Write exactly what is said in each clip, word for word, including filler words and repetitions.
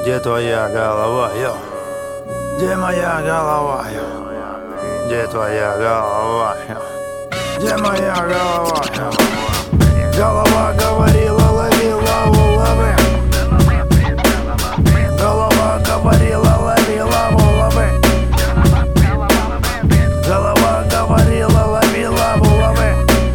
Где твоя голова, йо? Где моя голова, йо? Где твоя голова, йо? Где моя голова, йо? Голова говорила, лови лаву, лови. Голова говорила, лови лаву, лови. Голова говорила, лови лаву, лови.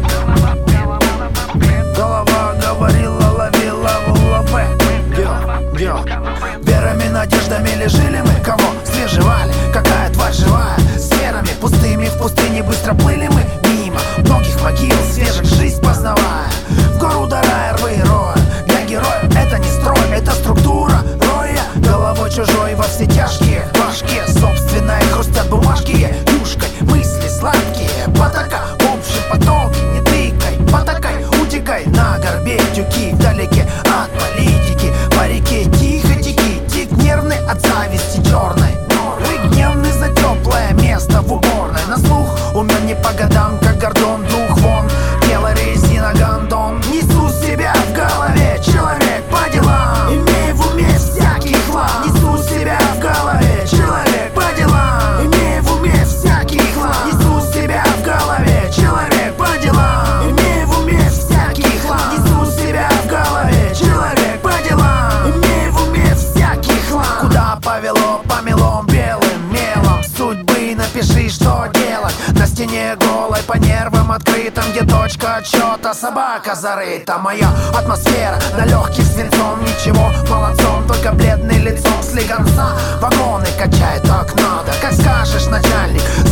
Голова говорила, лови лаву, лови. Йо, йо. Верами, надеждами ли жили мы? Кого свежевали? Какая тварь живая? Сферами пустыми в пустыне быстро плыли мы мимо многих могил, свежих жизнь познавая. В гору дара, рвы и роя. Для героев это не строй, это структура роя. Головой чужой во все тяжкие, в башке собственной хрустят бумажки юшкой. Мысли сладкие, потока в общем потоке. Не тыкай, потакай, утекай на горбе тюки вдалеке от политики. По реке тихо теки, тик нервный от зависти черной. Вы гневны за теплое место в уборной. На слух умен не по годам, как Гордон. Дух вон, тело резина гондон. Несу себя в голове, человек по делам. Имею в уме всякий хлам. Несу себя в голове, человек по делам. Имею в уме всякий хлам. Несу себя в голове, человек по делам. Имею в уме всякий хлам. Несу себя в голове, человек по делам. Имею в уме всякий хлам. Куда повело, помелом белым мелом судьбы, напиши, что делать. На стене голой, по нервам открытым, где точка отсчета, собака зарыта. Моя атмосфера на легких свинцом. Ничего, молодцом, только бледный лицом слегонца. Вагоны качает так надо, как скажешь, начальник.